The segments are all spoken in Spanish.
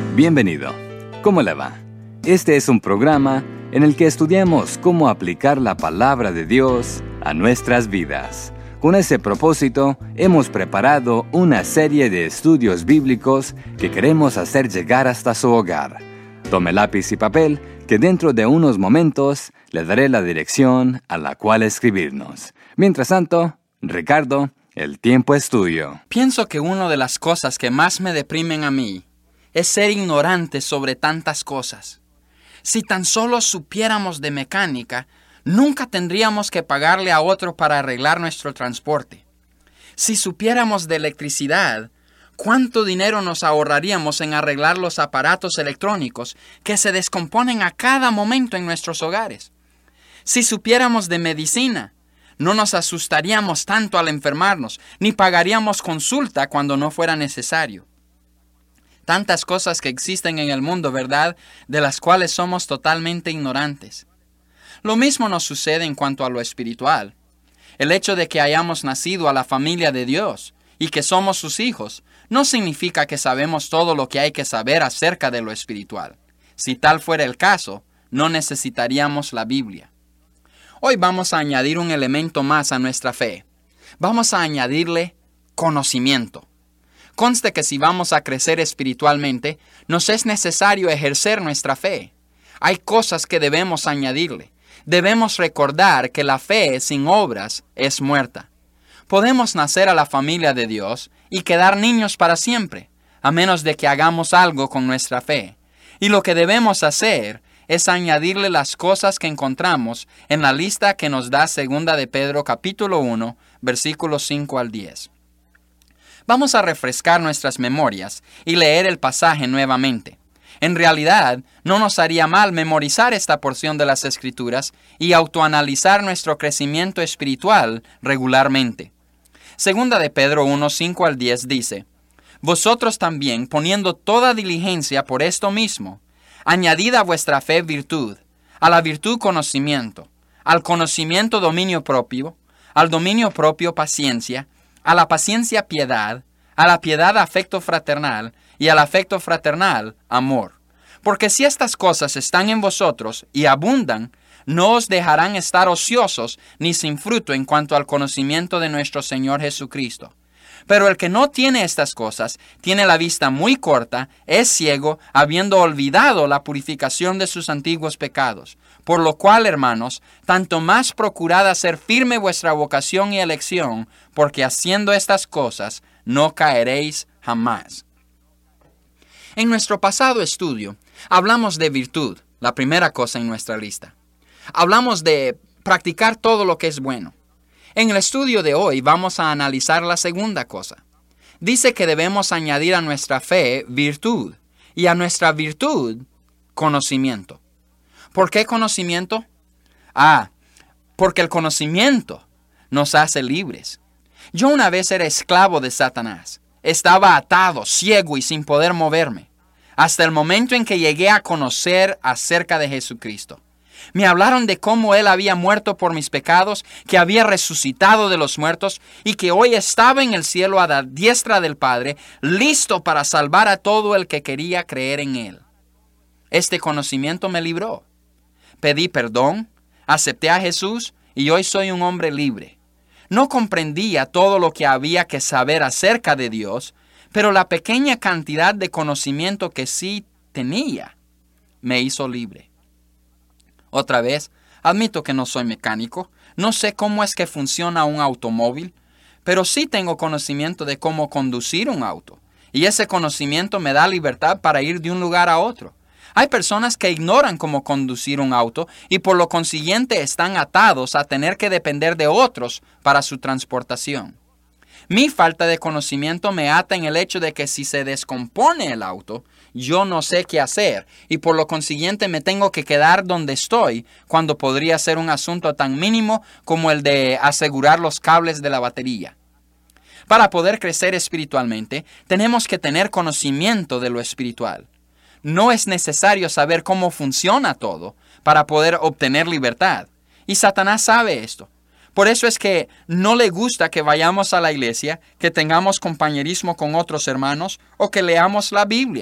Bienvenido. ¿Cómo le va? Este es un programa en el que estudiamos cómo aplicar la palabra de Dios a nuestras vidas. Con ese propósito, hemos preparado una serie de estudios bíblicos que queremos hacer llegar hasta su hogar. Tome lápiz y papel, que dentro de unos momentos le daré la dirección a la cual escribirnos. Mientras tanto, Ricardo, el tiempo es tuyo. Pienso que una de las cosas que más me deprimen a mí es ser ignorante sobre tantas cosas. Si tan solo supiéramos de mecánica, nunca tendríamos que pagarle a otro para arreglar nuestro transporte. Si supiéramos de electricidad, ¿cuánto dinero nos ahorraríamos en arreglar los aparatos electrónicos que se descomponen a cada momento en nuestros hogares? Si supiéramos de medicina, no nos asustaríamos tanto al enfermarnos, ni pagaríamos consulta cuando no fuera necesario. Tantas cosas que existen en el mundo, ¿verdad?, de las cuales somos totalmente ignorantes. Lo mismo nos sucede en cuanto a lo espiritual. El hecho de que hayamos nacido a la familia de Dios y que somos sus hijos, no significa que sabemos todo lo que hay que saber acerca de lo espiritual. Si tal fuera el caso, no necesitaríamos la Biblia. Hoy vamos a añadir un elemento más a nuestra fe. Vamos a añadirle conocimiento. Conste que si vamos a crecer espiritualmente, nos es necesario ejercer nuestra fe. Hay cosas que debemos añadirle. Debemos recordar que la fe sin obras es muerta. Podemos nacer a la familia de Dios y quedar niños para siempre, a menos de que hagamos algo con nuestra fe. Y lo que debemos hacer es añadirle las cosas que encontramos en la lista que nos da 2 de Pedro capítulo 1, versículos 5 al 10. Vamos a refrescar nuestras memorias y leer el pasaje nuevamente. En realidad, no nos haría mal memorizar esta porción de las Escrituras y autoanalizar nuestro crecimiento espiritual regularmente. 2 de Pedro 1, 5 al 10 dice: Vosotros también, poniendo toda diligencia por esto mismo, añadid a vuestra fe virtud, a la virtud conocimiento, al conocimiento dominio propio, al dominio propio paciencia, a la paciencia piedad, a la piedad afecto fraternal, y al afecto fraternal amor. Porque si estas cosas están en vosotros y abundan, no os dejarán estar ociosos ni sin fruto en cuanto al conocimiento de nuestro Señor Jesucristo. Pero el que no tiene estas cosas, tiene la vista muy corta, es ciego, habiendo olvidado la purificación de sus antiguos pecados. Por lo cual, hermanos, tanto más procurad hacer firme vuestra vocación y elección, porque haciendo estas cosas no caeréis jamás. En nuestro pasado estudio, hablamos de virtud, la primera cosa en nuestra lista. Hablamos de practicar todo lo que es bueno. En el estudio de hoy vamos a analizar la segunda cosa. Dice que debemos añadir a nuestra fe virtud y a nuestra virtud conocimiento. ¿Por qué conocimiento? Porque el conocimiento nos hace libres. Yo una vez era esclavo de Satanás. Estaba atado, ciego y sin poder moverme, hasta el momento en que llegué a conocer acerca de Jesucristo. Me hablaron de cómo Él había muerto por mis pecados, que había resucitado de los muertos y que hoy estaba en el cielo a la diestra del Padre, listo para salvar a todo el que quería creer en Él. Este conocimiento me libró. Pedí perdón, acepté a Jesús y hoy soy un hombre libre. No comprendía todo lo que había que saber acerca de Dios, pero la pequeña cantidad de conocimiento que sí tenía me hizo libre. Otra vez, admito que no soy mecánico, no sé cómo es que funciona un automóvil, pero sí tengo conocimiento de cómo conducir un auto, y ese conocimiento me da libertad para ir de un lugar a otro. Hay personas que ignoran cómo conducir un auto y por lo consiguiente están atados a tener que depender de otros para su transportación. Mi falta de conocimiento me ata en el hecho de que si se descompone el auto, yo no sé qué hacer y por lo consiguiente me tengo que quedar donde estoy cuando podría ser un asunto tan mínimo como el de asegurar los cables de la batería. Para poder crecer espiritualmente, tenemos que tener conocimiento de lo espiritual. No es necesario saber cómo funciona todo para poder obtener libertad. Y Satanás sabe esto. Por eso es que no le gusta que vayamos a la iglesia, que tengamos compañerismo con otros hermanos o que leamos la Biblia.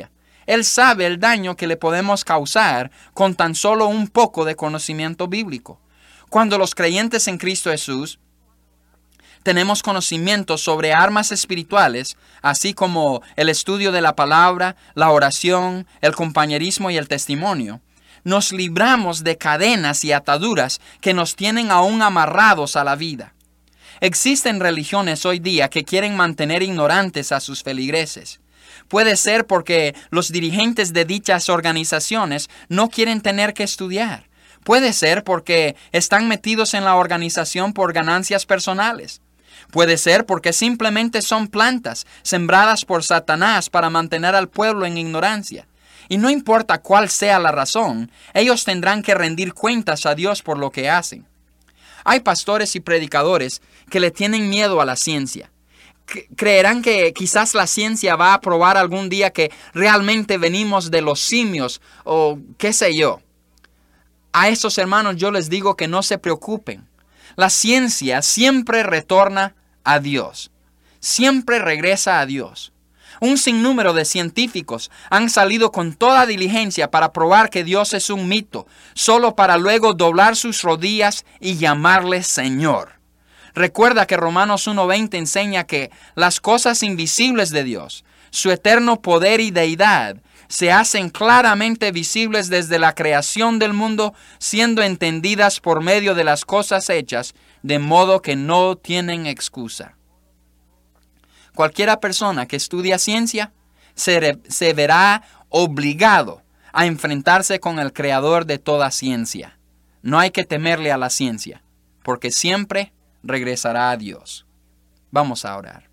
Él sabe el daño que le podemos causar con tan solo un poco de conocimiento bíblico. Cuando los creyentes en Cristo Jesús tenemos conocimiento sobre armas espirituales, así como el estudio de la palabra, la oración, el compañerismo y el testimonio, nos libramos de cadenas y ataduras que nos tienen aún amarrados a la vida. Existen religiones hoy día que quieren mantener ignorantes a sus feligreses. Puede ser porque los dirigentes de dichas organizaciones no quieren tener que estudiar. Puede ser porque están metidos en la organización por ganancias personales. Puede ser porque simplemente son plantas sembradas por Satanás para mantener al pueblo en ignorancia. Y no importa cuál sea la razón, ellos tendrán que rendir cuentas a Dios por lo que hacen. Hay pastores y predicadores que le tienen miedo a la ciencia. Creerán que quizás la ciencia va a probar algún día que realmente venimos de los simios o qué sé yo. A estos hermanos yo les digo que no se preocupen. La ciencia siempre retorna a Dios. Siempre regresa a Dios. Un sinnúmero de científicos han salido con toda diligencia para probar que Dios es un mito, solo para luego doblar sus rodillas y llamarle Señor. Recuerda que Romanos 1:20 enseña que las cosas invisibles de Dios, su eterno poder y deidad, se hacen claramente visibles desde la creación del mundo, siendo entendidas por medio de las cosas hechas, de modo que no tienen excusa. Cualquiera persona que estudia ciencia se verá obligado a enfrentarse con el creador de toda ciencia. No hay que temerle a la ciencia, porque siempre regresará a Dios. Vamos a orar.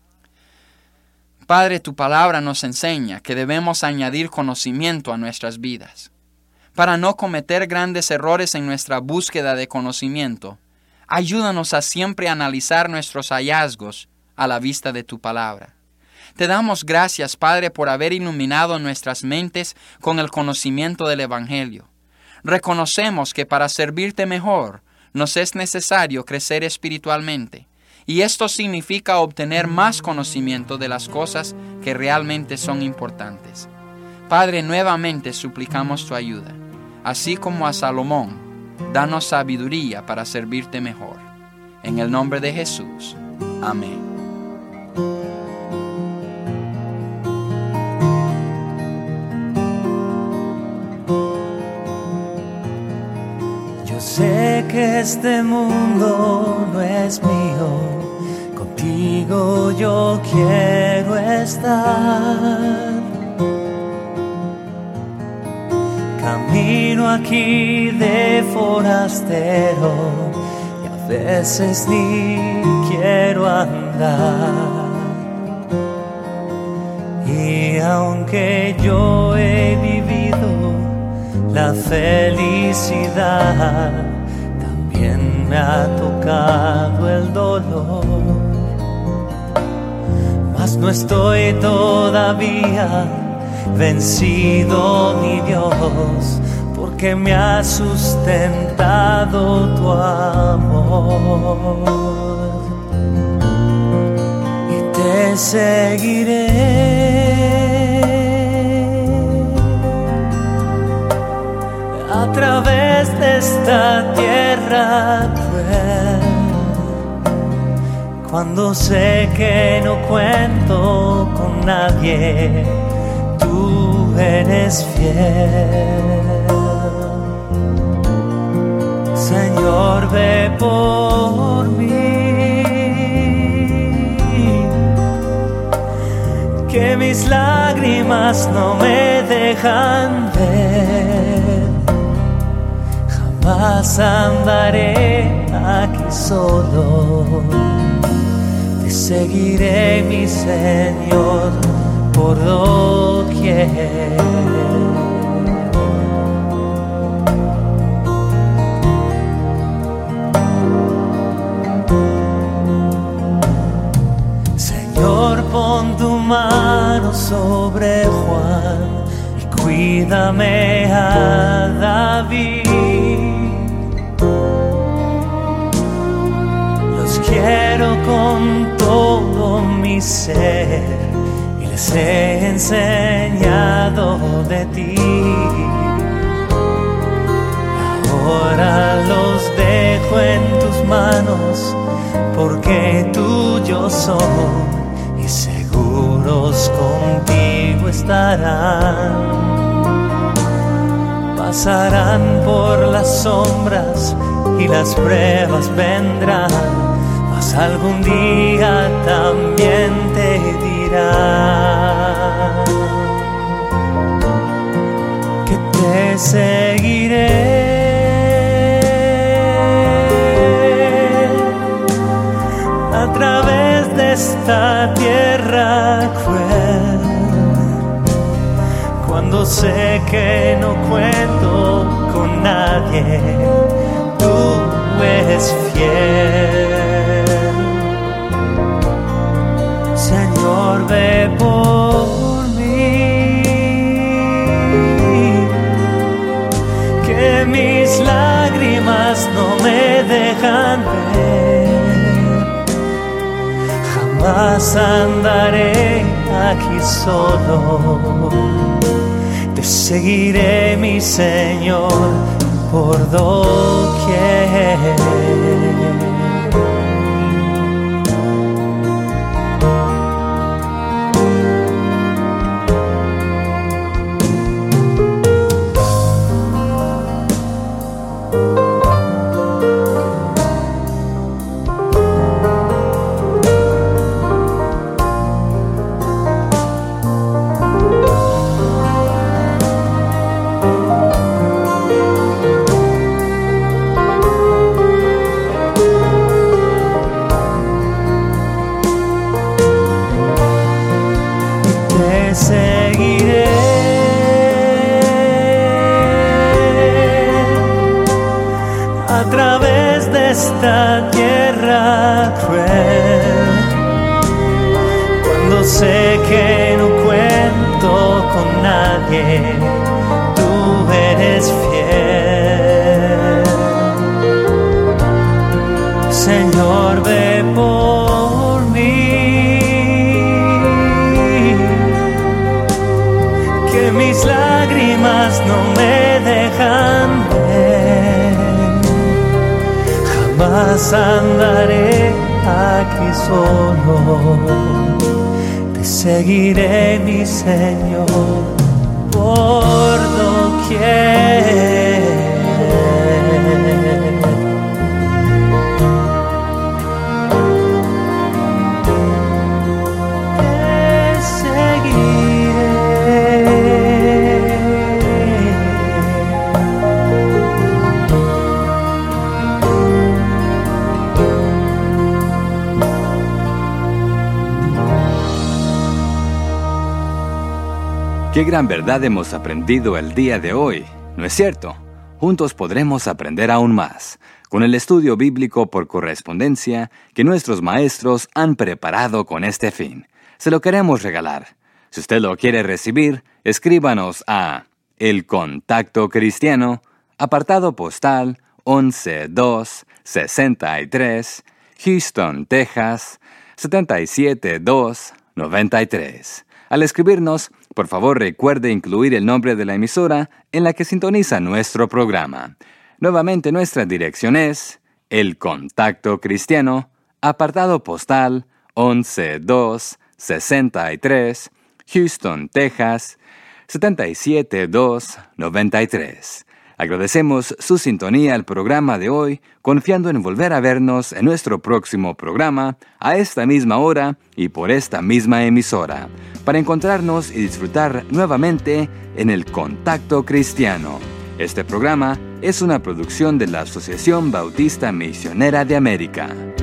Padre, tu palabra nos enseña que debemos añadir conocimiento a nuestras vidas. Para no cometer grandes errores en nuestra búsqueda de conocimiento, ayúdanos a siempre analizar nuestros hallazgos a la vista de tu palabra. Te damos gracias, Padre, por haber iluminado nuestras mentes con el conocimiento del Evangelio. Reconocemos que para servirte mejor, nos es necesario crecer espiritualmente, y esto significa obtener más conocimiento de las cosas que realmente son importantes. Padre, nuevamente suplicamos tu ayuda. Así como a Salomón, danos sabiduría para servirte mejor. En el nombre de Jesús. Amén. Yo sé que este mundo no es mío, contigo yo quiero estar. Camino aquí de forastero y a veces ni quiero andar. Y aunque yo he vivido la felicidad, también me ha tocado el dolor. Mas no estoy todavía vencido, mi Dios, porque me ha sustentado tu amor. Y te seguiré a través de esta tierra cruel. Cuando sé que no cuento con nadie, tú eres fiel. Señor, ve por mí, que mis lágrimas no me dejan ver. Jamás andaré aquí solo, te seguiré, mi Señor, por doquier. Señor, pon tu mano sobre Juan y cuídame a David. Los quiero con todo mi ser, les he enseñado de ti. Ahora los dejo en tus manos, porque tuyos son y seguros contigo estarán. Pasarán por las sombras y las pruebas vendrán, mas algún día también te dirán que te seguiré. A través de esta tierra cruel, cuando sé que no cuento con nadie, tú eres fiel. Señor, ve por mí, que mis lágrimas no me dejan ver. Jamás andaré aquí solo, te seguiré, mi Señor, por doquier. Esta tierra cruel, cuando sé que no cuento con nadie, tú eres fiel. Señor, ve por mí, que mis lágrimas no me dejan ver. Más andaré aquí solo, te seguiré, mi Señor, por doquier. Te seguiré. Qué gran verdad hemos aprendido el día de hoy, ¿no es cierto? Juntos podremos aprender aún más con el estudio bíblico por correspondencia que nuestros maestros han preparado con este fin. Se lo queremos regalar. Si usted lo quiere recibir, escríbanos a El Contacto Cristiano, apartado postal 11263, Houston, Texas 77293. Al escribirnos, por favor recuerde incluir el nombre de la emisora en la que sintoniza nuestro programa. Nuevamente nuestra dirección es El Contacto Cristiano, apartado postal 11263, Houston, Texas 77293. Agradecemos su sintonía al programa de hoy, confiando en volver a vernos en nuestro próximo programa, a esta misma hora y por esta misma emisora, para encontrarnos y disfrutar nuevamente en El Contacto Cristiano. Este programa es una producción de la Asociación Bautista Misionera de América.